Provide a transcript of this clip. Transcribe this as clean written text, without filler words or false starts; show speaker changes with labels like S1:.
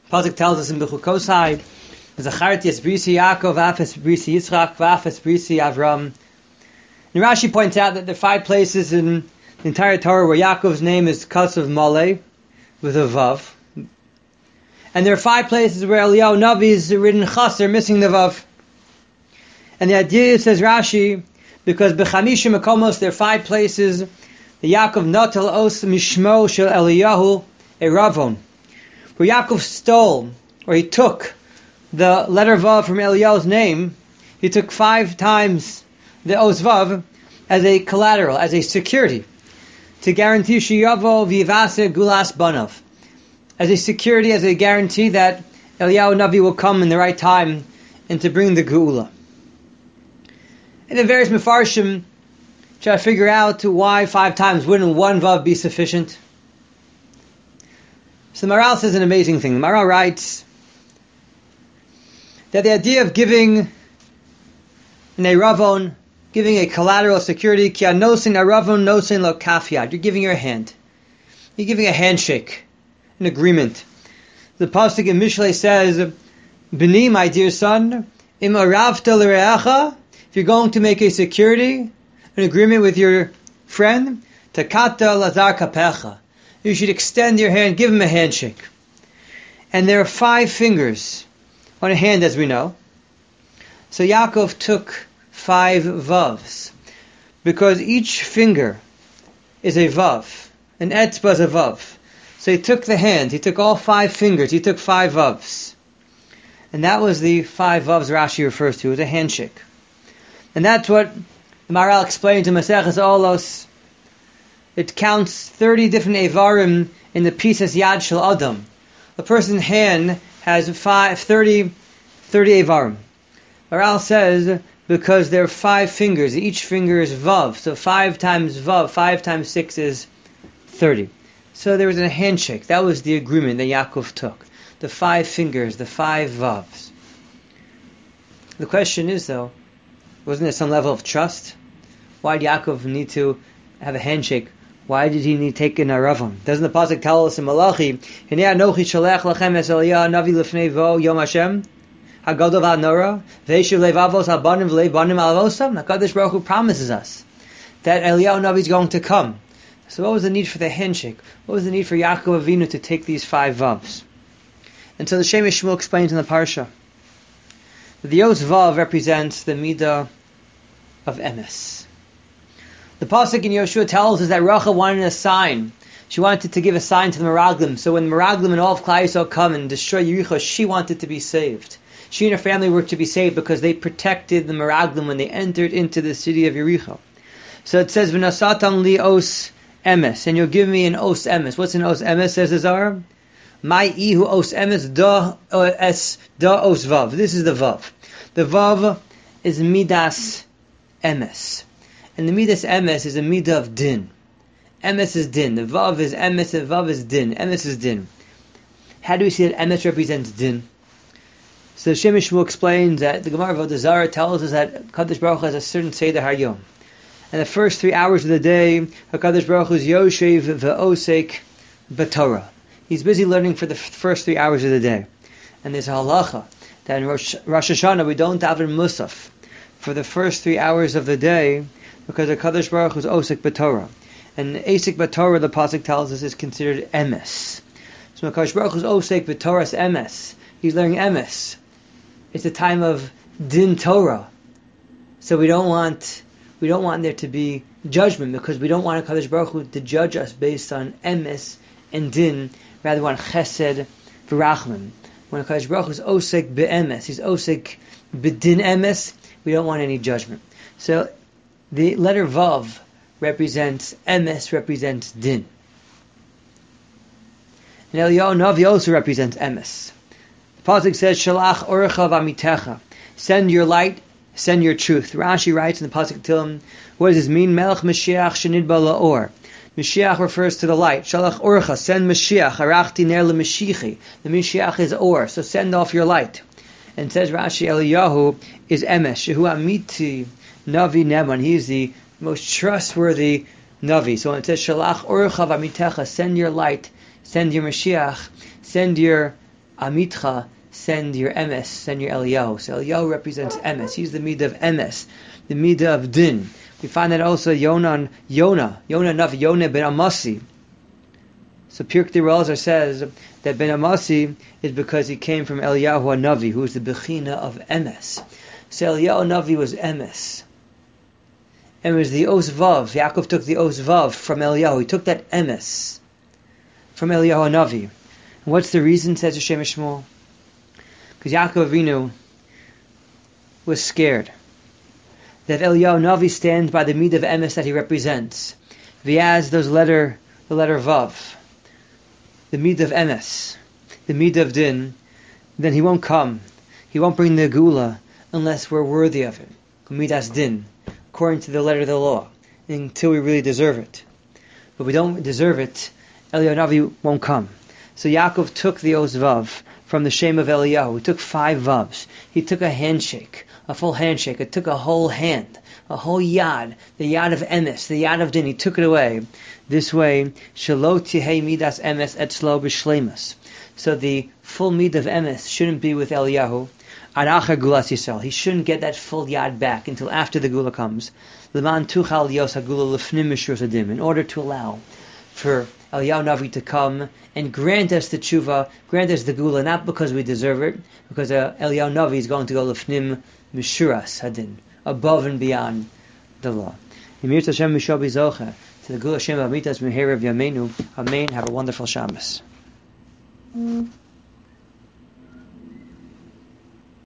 S1: Pasuk tells us in Bechukosai, Zacharti es brisi Yaakov, v'af es brisi Yitzchak, v'af es brisi Avram. And Rashi points out that there are 5 places in the entire Torah where Yaakov's name is Kasav Maleh, with a Vav. And there are 5 places where Eliyahu Navi is written Chaser, missing the Vav. And the idea, says Rashi, because B'chamisha Mekomos, there are 5 places, the Yaakov Natal Os Mishmo Shel Eliyahu Eravon, where Yaakov stole, or he took, the letter Vav from Eliyahu's name. He took 5 times the Os Vav as a collateral, as a security, to guarantee Shiyavo Vivase Gulas Banav, as a security, as a guarantee that Eliyahu Navi will come in the right time and to bring the Geula. And the various Mefarshim try to figure out why 5 times. Wouldn't 1 Vav be sufficient? So the Maharal says an amazing thing. The Maharal writes that the idea of giving an Eravon, giving a collateral security, ki anosin Eravon nosin lo kaf yad, you're giving your hand. You're giving a handshake, an agreement. The pasuk in Mishlei says, B'ni, my dear son, im aravta l'reacha, if you're going to make a security, an agreement with your friend, takata lazar kapecha, you should extend your hand, give him a handshake. And there are 5 fingers on a hand, as we know. So Yaakov took 5 Vavs, because each finger is a Vav, an etzba is a Vav. So he took the hand, he took all 5 fingers, he took 5 Vavs. And that was the 5 Vavs Rashi refers to, as a handshake. And that's what the Maharal explains in Maseches Olos. It counts 30 different Evarim in the pieces Yad Shel Adam. A person's hand has 30 Evarim. Maharal says, because there are 5 fingers, each finger is Vav, so 5 times Vav, 5 times 6 is 30. So there was a handshake. That was the agreement that Yaakov took. The 5 fingers, the 5 Vavs. The question is, though, wasn't there some level of trust? Why did Yaakov need to have a handshake? Why did he need to take an Eravon? Doesn't the pasuk tell us in Malachi, Hinei anochi sholech lachem es Eliyahu navi lefnei vo yom Hashem hagadol v'hanora ve'yeshiv levavos habanim v'levanim alavosam. HaKadosh Baruch Hu promises us that Eliyahu Navi is going to come. So what was the need for the handshake? What was the need for Yaakov Avinu to take these 5 Vavs? And so the Shemesh Shmuel explains in the Parsha that the Yos Vav represents the Midah of Emes. The pasuk in Yoshua tells us that Rachel wanted a sign. She wanted to give a sign to the Meraglim. So when the Meraglim and all of Klal Yisrael come and destroy Yericho, she wanted to be saved. She and her family were to be saved because they protected the Meraglim when they entered into the city of Yericho. So it says, "V'nasatam li os emes," and you'll give me an os emes. What's an os emes? Says the Zohar. My ihu os emes da os vav. This is the vav. The vav is midas emes. And the midas emes is a midah of din. Emes is din. The vav is emes, the vav is din. Emes is din. How do we see that emes represents din? So Shemesh Shmuel explains that the Gemara of the Zohar tells us that Kadosh Baruch Hu has a certain Seder Hayom. And the first 3 hours of the day, HaKadosh Baruch Hu is Yoshev ve'osek b'Torah. He's busy learning for the first 3 hours of the day. And there's a halacha that in Rosh Hashanah we don't daven Musaf for the first 3 hours of the day, because HaKadosh Baruch Hu is Osek b'Torah. And Osek b'Torah, the pasuk tells us, is considered emes. So HaKadosh Baruch Hu is Osek b'Torah's emes. He's learning emes. It's a time of din Torah. So we don't want there to be judgment, because we don't want HaKadosh Baruch Hu to judge us based on emes and din. Rather, we want chesed v'rachman. When HaKadosh Baruch Hu is Osek b'emes, he's Osek b'din emes, we don't want any judgment. So the letter Vav represents emes, represents din. And Eliyahu Navi also represents emes. The pasuk says, "Shalach orecha v'amitecha," send your light, send your truth. Rashi writes in the pasuk Tehillim, what does this mean? Melech Mashiach shenidba la'or. Mashiach refers to the light. Shalach orecha, send Mashiach. Arachti ner lemashichi. The Mashiach is or, so send off your light. And says Rashi, Eliyahu is emes, shehu amiti Navi Neman. He is the most trustworthy Navi. So when it says Shalach Orecha V'amitecha, send your light, send your Mashiach, send your Amitcha, send your emes, send your Eliyahu. So Eliyahu represents emes. He's the midah of emes, the midah of din. We find that also Yonah Navi, ben Amasi. So Pirkei Elazar says that ben Amasi is because he came from Eliyahu Navi, who is the bechina of emes. So Eliyahu Navi was emes. And it was the Os Vav. Yaakov took the Os Vav from Eliyahu. He took that emes from Eliyahu Navi. And what's the reason, says Hashem Shmuel? Because Yaakov Avinu was scared that Eliyahu Navi stands by the midah of emes that he represents. If he has the letter Vav, the midah of emes, the midah of din, then he won't come. He won't bring the Geula unless we're worthy of it. Midas din, according to the letter of the law, until we really deserve it. But we don't deserve it, Eliyahu Navi won't come. So Yaakov took the Os Vav from the Shem of Eliyahu. He took 5 Vavs. He took a handshake, a full handshake. It took a whole hand, a whole yad, the yad of emes, the yad of din. He took it away. This way, Shelo Tihei Midas Emes Etzlo B'Shleimus. So the full midah of emes shouldn't be with Eliyahu. Aracha Gulas Yisrael. He shouldn't get that full yad back until after the Gula comes. Leman Tuchal Yos HaGula Lefnim Mishur Sadim. In order to allow for Eliyahu Navi to come and grant us the tshuva, grant us the Gula, not because we deserve it, because Eliyahu Navi is going to go Lefnim Mishuras Hadin, above and beyond the law. Yimir Tashem Mishobi Zocha, to the Gula Shem Amitas Meher of Yameinu. Amen. Have a wonderful Shabbos.